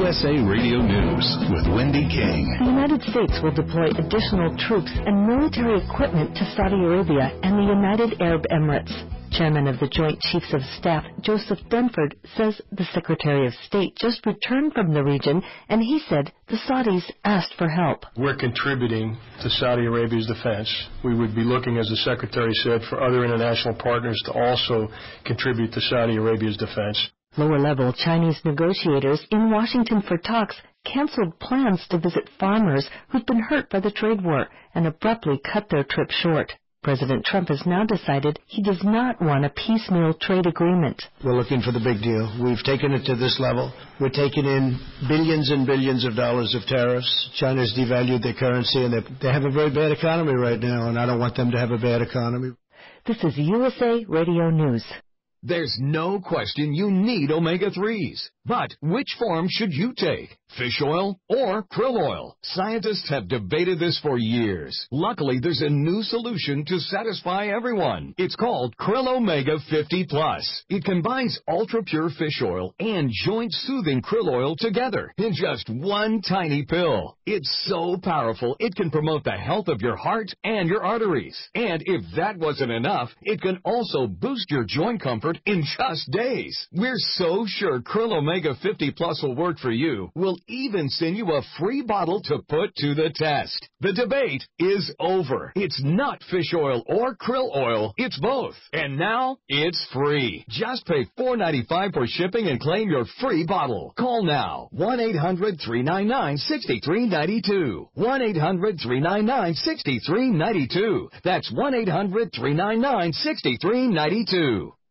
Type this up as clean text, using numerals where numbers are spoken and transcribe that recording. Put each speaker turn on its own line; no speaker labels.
USA Radio News with Wendy King.
The United States will deploy additional troops and military equipment to Saudi Arabia and the United Arab Emirates. Chairman of the Joint Chiefs of Staff, Joseph Dunford, says the Secretary of State just returned from the region, and he said the Saudis asked for help.
We're contributing to Saudi Arabia's defense. We would be looking, as the Secretary said, for other international partners to also contribute to Saudi Arabia's defense.
Lower-level Chinese negotiators in Washington for talks canceled plans to visit farmers who've been hurt by the trade war and abruptly cut their trip short. President Trump has now decided he does not want a piecemeal trade agreement.
We're looking for the big deal. We've taken it to this level. We're taking in billions and billions of dollars of tariffs. China's devalued their currency, and they have a very bad economy right now, and I don't want them to have a bad economy.
This is USA Radio News.
There's no question you need omega-3s. But which form should you take? Fish oil or krill oil? Scientists have debated this for years. Luckily, there's a new solution to satisfy everyone. It's called Krill Omega 50 Plus. It combines ultra-pure fish oil and joint-soothing krill oil together in just one tiny pill. It's so powerful, it can promote the health of your heart and your arteries. And if that wasn't enough, it can also boost your joint comfort in just days. We're so sure Krill Omega 50 Plus will work for you. We'll even send you a free bottle to put to the test. The debate is over. It's not fish oil or krill oil. It's both. And now it's free. Just pay $4.95 for shipping and claim your free bottle. Call now. 1-800-399-6392. 1-800-399-6392. That's 1-800-399-6392.